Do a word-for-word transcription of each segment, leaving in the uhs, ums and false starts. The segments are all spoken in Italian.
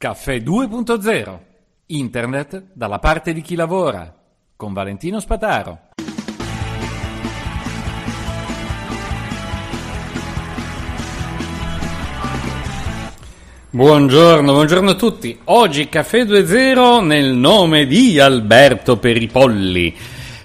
Caffè due punto zero. Internet dalla parte di chi lavora. Con Valentino Spataro. Buongiorno, buongiorno a tutti. Oggi Caffè due punto zero nel nome di Alberto Peripolli.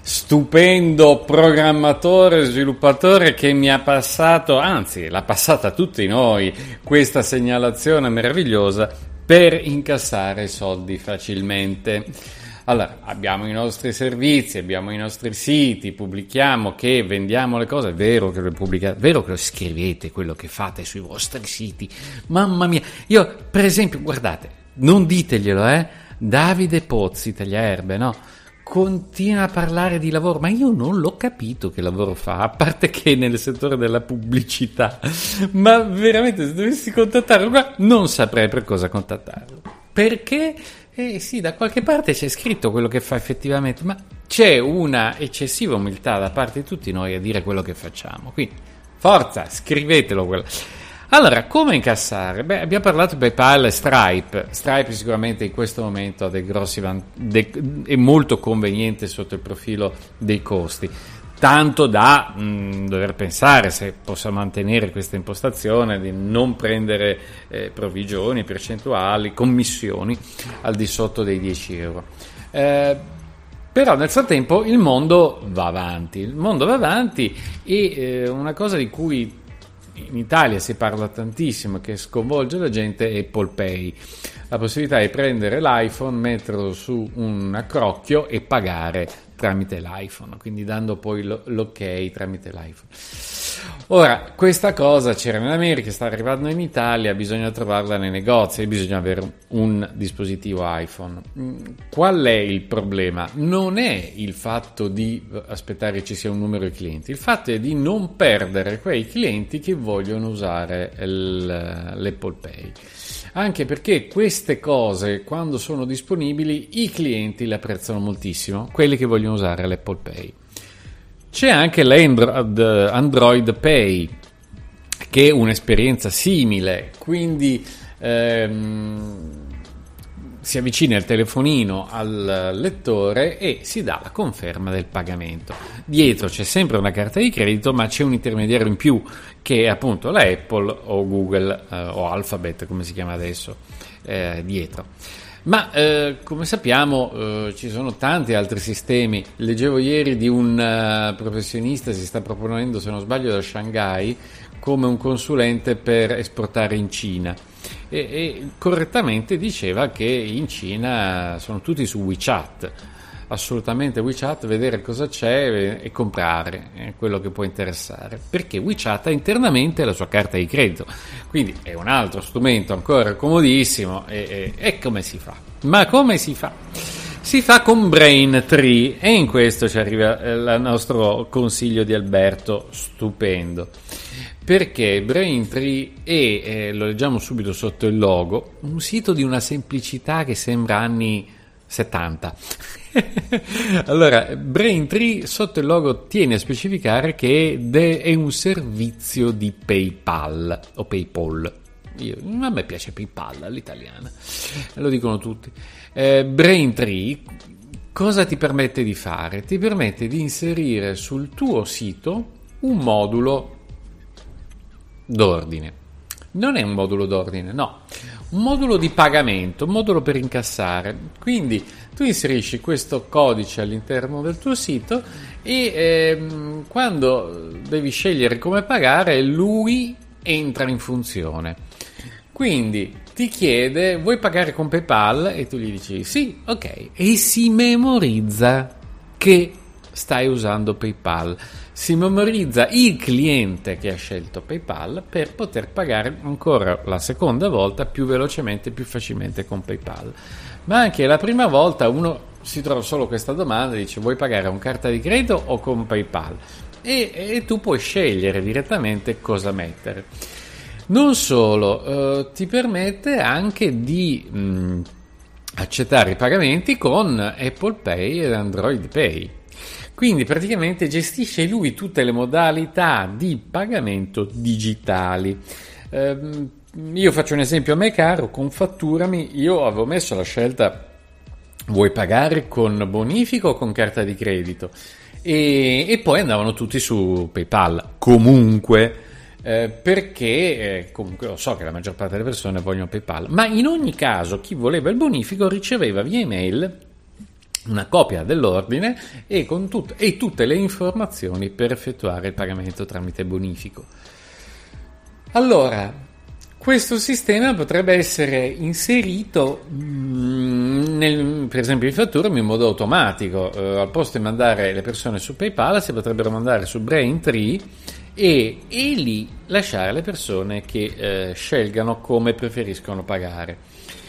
Stupendo programmatore, sviluppatore che mi ha passato, anzi l'ha passata a tutti noi, questa segnalazione meravigliosa per incassare soldi facilmente. Allora, abbiamo i nostri servizi, abbiamo i nostri siti, pubblichiamo che vendiamo le cose, è vero che lo pubblicate, è vero che lo scrivete quello che fate sui vostri siti, mamma mia, io per esempio, guardate, non diteglielo, eh, Davide Pozzi, Tagliaerbe, no? Continua a parlare di lavoro, ma io non l'ho capito che lavoro fa, a parte che nel settore della pubblicità, ma veramente se dovessi contattarlo, non saprei per cosa contattarlo, perché eh sì, da qualche parte c'è scritto quello che fa effettivamente, ma c'è una eccessiva umiltà da parte di tutti noi a dire quello che facciamo, quindi forza, scrivetelo quello. Allora, come incassare? Beh, abbiamo parlato di PayPal e Stripe. Stripe sicuramente in questo momento ha dei grossi van- de- è molto conveniente sotto il profilo dei costi, tanto da mh, dover pensare se possa mantenere questa impostazione di non prendere eh, provvigioni, percentuali, commissioni al di sotto dei dieci euro. Eh, Però nel frattempo il mondo va avanti, il mondo va avanti e eh, una cosa di cui in Italia si parla tantissimo, che sconvolge la gente, è Apple Pay, la possibilità di prendere l'iPhone, metterlo su un accrocchio e pagare tramite l'iPhone, quindi dando poi l'ok tramite l'iPhone. Ora, questa cosa c'era in America, sta arrivando in Italia, bisogna trovarla nei negozi e bisogna avere un dispositivo iPhone. Qual è il problema? Non è il fatto di aspettare che ci sia un numero di clienti, il fatto è di non perdere quei clienti che vogliono usare il, l'Apple Pay. Anche perché queste cose, quando sono disponibili, i clienti le apprezzano moltissimo, quelli che vogliono usare l'Apple Pay. C'è anche l'Android Android Pay, che è un'esperienza simile, quindi ehm, si avvicina il telefonino al lettore e si dà la conferma del pagamento. Dietro c'è sempre una carta di credito, ma c'è un intermediario in più, che è appunto la Apple o Google eh, o Alphabet, come si chiama adesso, eh, dietro. Ma eh, come sappiamo eh, ci sono tanti altri sistemi. Leggevo ieri di un uh, professionista, si sta proponendo, se non sbaglio, da Shanghai come un consulente per esportare in Cina e, e correttamente diceva che in Cina sono tutti su WeChat, assolutamente WeChat, vedere cosa c'è e comprare è quello che può interessare, perché WeChat ha internamente la sua carta di credito, quindi è un altro strumento ancora comodissimo. E, e, e come si fa? Ma come si fa? Si fa con Braintree, e in questo ci arriva il nostro consiglio di Alberto, stupendo, perché Braintree è, eh, lo leggiamo subito sotto il logo, un sito di una semplicità che sembra anni settanta. Allora, Braintree sotto il logo tiene a specificare che è un servizio di PayPal o PayPal. Io, a me piace PayPal all'italiana, lo dicono tutti. eh, Braintree cosa ti permette di fare? Ti permette di inserire sul tuo sito un modulo d'ordine. Non è un modulo d'ordine, no, un modulo di pagamento, un modulo per incassare. Quindi tu inserisci questo codice all'interno del tuo sito e ehm, quando devi scegliere come pagare, lui entra in funzione. Quindi ti chiede: vuoi pagare con PayPal? E tu gli dici sì, ok, e si memorizza che stai usando PayPal. Si memorizza il cliente che ha scelto PayPal per poter pagare ancora la seconda volta più velocemente, più facilmente con PayPal. Ma anche la prima volta uno si trova solo questa domanda, dice: vuoi pagare con carta di credito o con PayPal? E, e tu puoi scegliere direttamente cosa mettere. Non solo, eh, ti permette anche di mh, accettare i pagamenti con Apple Pay ed Android Pay. Quindi praticamente gestisce lui tutte le modalità di pagamento digitali. Eh, io faccio un esempio a me caro, con Fatturami io avevo messo la scelta: vuoi pagare con bonifico o con carta di credito? E, e poi andavano tutti su PayPal comunque, eh, perché eh, comunque lo so che la maggior parte delle persone vogliono PayPal, ma in ogni caso chi voleva il bonifico riceveva via email una copia dell'ordine e, con tut- e tutte le informazioni per effettuare il pagamento tramite bonifico. Allora, questo sistema potrebbe essere inserito mh, nel, per esempio in Fatturami in modo automatico. Uh, al posto di mandare le persone su PayPal si potrebbero mandare su Braintree e, e lì lasciare le persone che uh, scelgano come preferiscono pagare.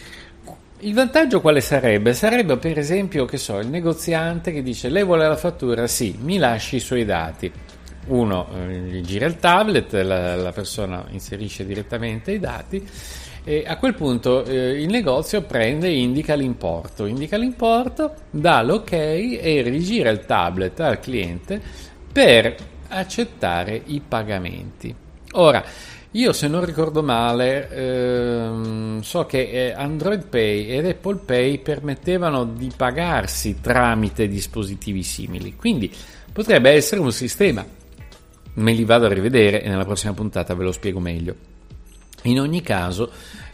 Il vantaggio quale sarebbe? Sarebbe per esempio, che so, il negoziante che dice: lei vuole la fattura? Sì, mi lasci i suoi dati. Uno gli gira il tablet, la, la persona inserisce direttamente i dati e a quel punto eh, il negozio prende e indica l'importo, indica l'importo, dà l'ok e rigira il tablet al cliente per accettare i pagamenti. Ora, io se non ricordo male ehm, so che eh, Android Pay ed Apple Pay permettevano di pagarsi tramite dispositivi simili, quindi potrebbe essere un sistema. Me li vado a rivedere e nella prossima puntata ve lo spiego meglio. In ogni caso,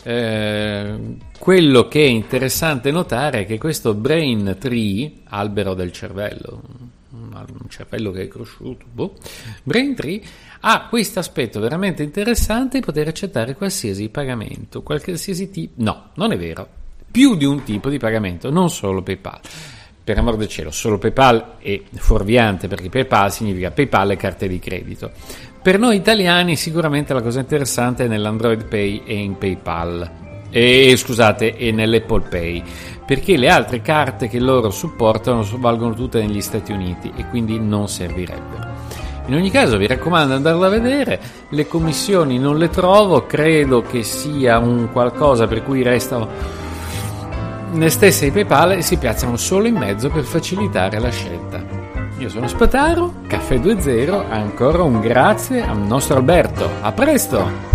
eh, quello che è interessante notare è che questo Braintree, albero del cervello, un cervello che è cresciuto, boh, Braintree ha questo aspetto veramente interessante di poter accettare qualsiasi pagamento, qualsiasi tipo. No, non è vero. Più di un tipo di pagamento, non solo PayPal. Per amor del cielo, solo PayPal è fuorviante, perché PayPal significa PayPal e carte di credito. Per noi italiani sicuramente la cosa interessante è nell'Android Pay e in PayPal, e scusate, e nell'Apple Pay, perché le altre carte che loro supportano valgono tutte negli Stati Uniti e quindi non servirebbero. In ogni caso vi raccomando di andarlo a vedere, le commissioni non le trovo, credo che sia un qualcosa per cui restano le stesse i PayPal e si piazzano solo in mezzo per facilitare la scelta. Io sono Spataro, Caffè due zero, ancora un grazie al nostro Alberto. A presto!